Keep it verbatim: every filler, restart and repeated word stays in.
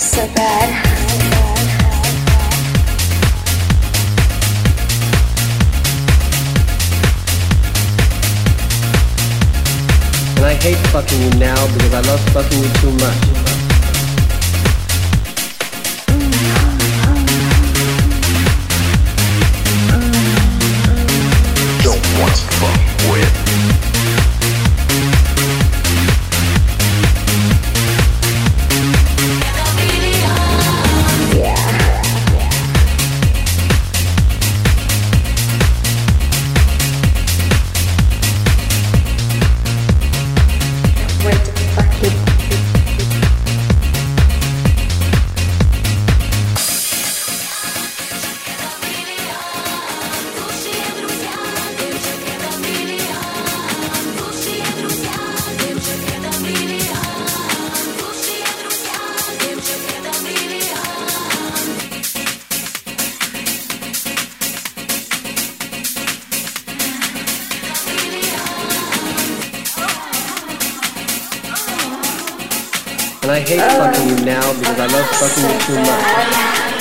So bad. And I hate fucking you now because I love fucking you too much. Don't want to fuck with. And I hate fucking you now because I love fucking you too much.